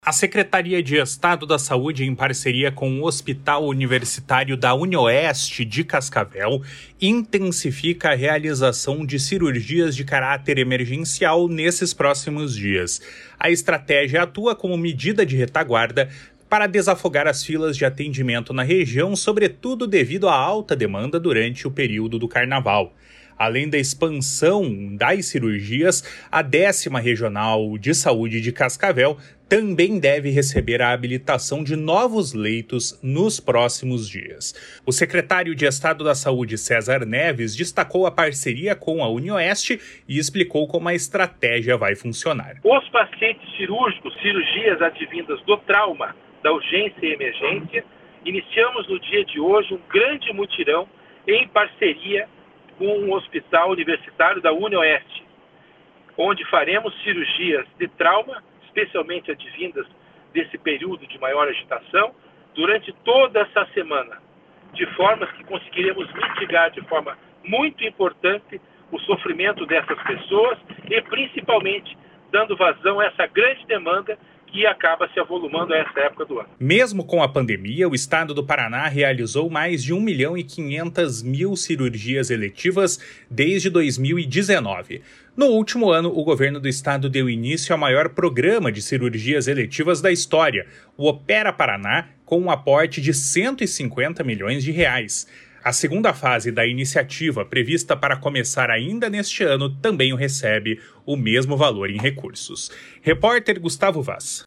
A Secretaria de Estado da Saúde, em parceria com o Hospital Universitário da UniOeste de Cascavel, intensifica a realização de cirurgias de caráter emergencial nesses próximos dias. A estratégia atua como medida de retaguarda para desafogar as filas de atendimento na região, sobretudo devido à alta demanda durante o período do Carnaval. Além da expansão das cirurgias, a 10ª Regional de Saúde de Cascavel também deve receber a habilitação de novos leitos nos próximos dias. O secretário de Estado da Saúde, César Neves, destacou a parceria com a UniOeste e explicou como a estratégia vai funcionar. Os pacientes cirúrgicos, cirurgias advindas do trauma, da urgência e emergência, iniciamos no dia de hoje um grande mutirão em parceria com o Hospital Universitário da UniOeste, onde faremos cirurgias de trauma, especialmente advindas desse período de maior agitação, durante toda essa semana, de forma que conseguiremos mitigar de forma muito importante o sofrimento dessas pessoas e principalmente dando vazão a essa grande demanda que acaba se avolumando a essa época do ano. Mesmo com a pandemia, o estado do Paraná realizou mais de 1.500.000 cirurgias eletivas desde 2019. No último ano, o governo do estado deu início ao maior programa de cirurgias eletivas da história, o Opera Paraná, com um aporte de 150 milhões de reais. A segunda fase da iniciativa, prevista para começar ainda neste ano, também recebe o mesmo valor em recursos. Repórter Gustavo Vaz.